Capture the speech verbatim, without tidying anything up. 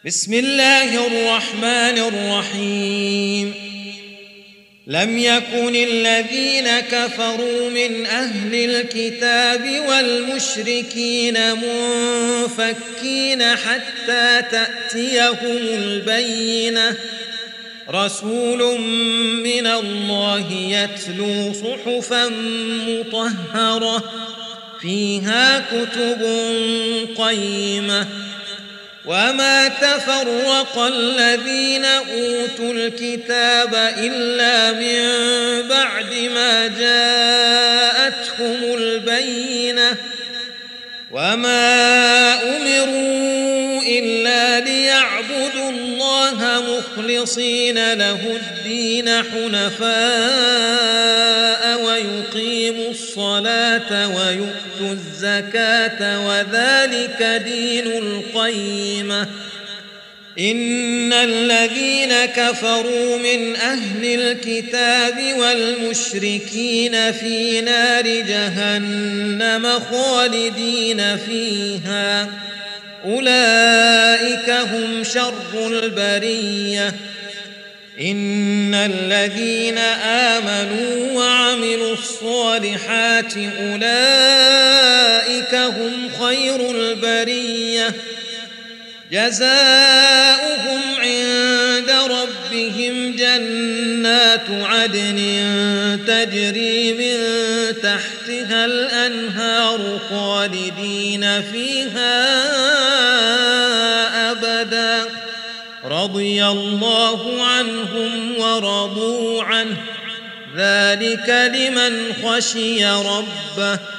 بسم الله الرحمن الرحيم لم يكن الذين كفروا من أهل الكتاب والمشركين منفكين حتى تأتيهم البينة رسول من الله يتلو صحفا مطهرة فيها كتب قيمة وما تفرق الذين أوتوا الكتاب إلا من بعد ما جاءتهم البينة وما أمروا إلا ليعبدوا الله مخلصين له الدين حنفاء ويقيموا الصلاة ويؤتوا الزكاة وذلك دين القيمة إن الذين كفروا من أهل الكتاب والمشركين في نار جهنم خالدين فيها أولئك هم شر البرية إن الذين آمنوا وعملوا الصالحات أولئك هم خير البرية جزاؤهم عند ربهم جنات عدن تجري من تحتها الأنهار خالدين فيها أبدا رضي الله عنهم ورضوا عنه ذلك لمن خشي ربه